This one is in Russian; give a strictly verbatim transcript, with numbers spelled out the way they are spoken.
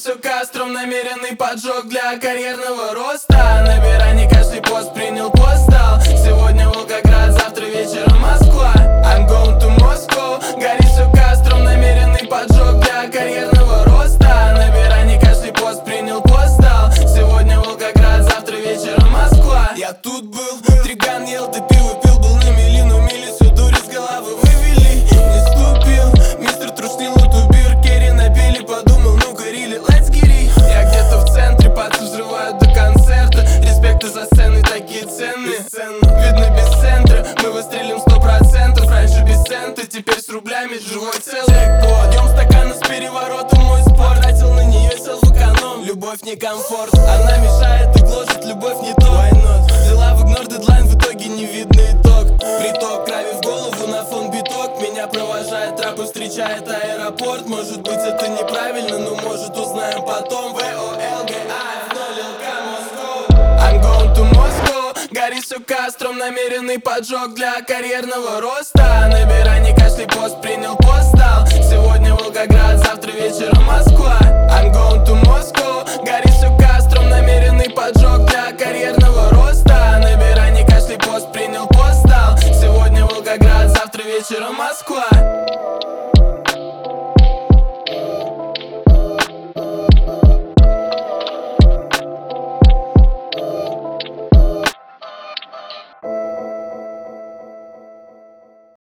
все кастром, намеренный поджог для карьерного роста. Набирай, не кашляй, пост принял, пост стал. Сегодня Волгоград, завтра вечером Москва. I'm going to Moscow. Горит все кастром, намеренный поджог для карьерного роста. Набирай, не кашляй, пост принял, пост стал. Сегодня Волгоград, завтра вечером Москва. Я тут был, триган ел, ты пиво пил, был на мели, но мили всю дурь с головы вывели. Не ступил, мистер трушнил, утубир, керри напили, подумал, ну горили, let's get it. Я где-то в центре, пацы взрывают до концерта. Респекты за сцены такие ценные. Видно без центра, мы выстрелим сто процентов. Раньше без цента, теперь с рублями живой целый. Подъем стакана с переворотом, мой спор. Тратил на нее, сел в эконом. Любовь не комфорт, она мешает и гложет, любовь не то. Взяла в игнор дедлайн, в итоге не видно итог. Приток крови в голову на фон биток. Меня провожает трап и встречает аэропорт. Может быть это неправильно, но может узнаем потом. вэ о эл гэ а эф ноль эл ка Moscow. I'm going to Moscow. Горит все кастром, намеренный поджог для карьерного роста. Набирай, не кашляй, пост принял, пост стал. Сегодня Волгоград,